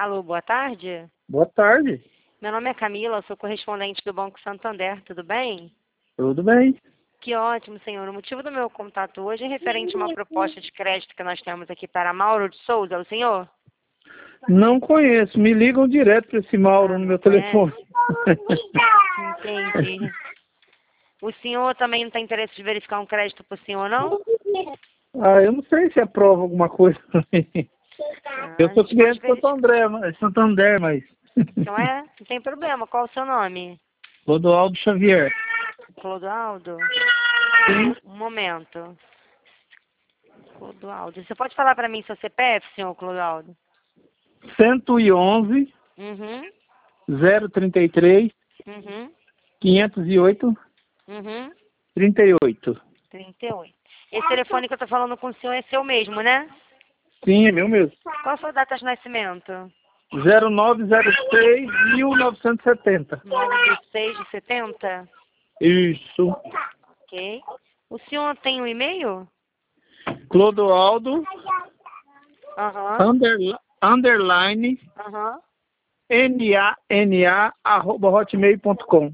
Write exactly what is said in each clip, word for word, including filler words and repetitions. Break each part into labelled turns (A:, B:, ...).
A: Alô, boa tarde.
B: Boa tarde.
A: Meu nome é Camila, sou correspondente do Banco Santander, tudo bem?
B: Tudo bem?
A: Que ótimo, senhor. O motivo do meu contato hoje é referente a uma proposta de crédito que nós temos aqui para Mauro de Souza, o senhor?
B: Não conheço. Me ligam direto para esse Mauro
A: Ah,
B: no
A: não
B: meu
A: conhece?
B: telefone.
A: Entendi. O senhor também não tem interesse de verificar um crédito para o senhor, não?
B: Ah, eu não sei se aprova alguma coisa.
A: Ah,
B: Eu
A: a
B: sou
A: gente pode
B: cliente de
A: verificar.
B: Santander, mas Santander, mas...
A: Não é? Não tem problema. Qual o seu nome?
B: Clodoaldo Xavier.
A: Clodoaldo?
B: Sim.
A: Um momento. Clodoaldo. Você pode falar para mim seu C P F, senhor Clodoaldo?
B: cento e onze,
A: Uhum.
B: zero trinta e três,
A: Uhum.
B: quinhentos e oito,
A: Uhum.
B: trinta e oito.
A: trinta e oito. Esse telefone que eu tô falando com o senhor é seu mesmo, né?
B: Sim, é meu mesmo.
A: Qual a sua data de nascimento?
B: zero nove zero seis, mil novecentos e setenta.
A: nove de seis de setenta?
B: Isso.
A: Ok. O senhor tem um e-mail?
B: Clodoaldo,
A: Aham.
B: underli- underline,
A: Aham.
B: N A N A, arroba hotmail ponto com.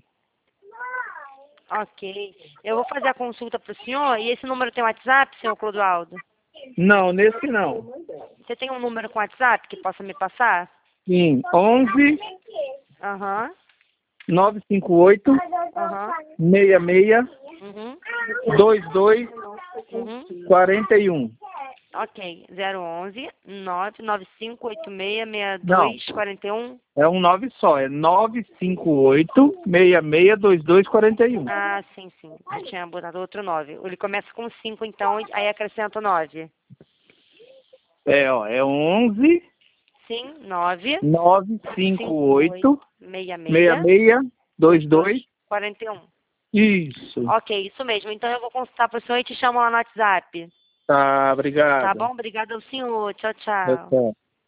A: Ok. Eu vou fazer a consulta para o senhor. E esse número tem WhatsApp, senhor Clodoaldo?
B: Não, nesse não.
A: Você tem um número com WhatsApp que possa me passar?
B: Sim, onze,
A: Aham.
B: nove cinco oito,
A: Aham.
B: seis seis,
A: Uhum.
B: dois dois,
A: Uhum.
B: quatro um.
A: Ok. zero onze, nove nove cinco oito seis, seis
B: Não,
A: dois quatro um.
B: é um nove só, é nove cinco oito, seis seis, dois dois quatro um.
A: Ah, sim, sim. Eu tinha botado outro nove. Ele começa com cinco, então, e aí acrescenta o nove.
B: É, ó, é onze,
A: Sim, nove,
B: nove cinco
A: cinco, oito,
B: oito,
A: seis,
B: seis
A: seis,
B: seis,
A: dois,
B: dois
A: dois,
B: dois.
A: quarenta e um.
B: Isso.
A: Ok, isso mesmo. Então eu vou consultar para o senhor e te chamo lá no WhatsApp.
B: Tá,
A: Tá
B: obrigado.
A: bom? Obrigada ao senhor. Tchau,
B: Tchau,
A: tchau.
B: tchau.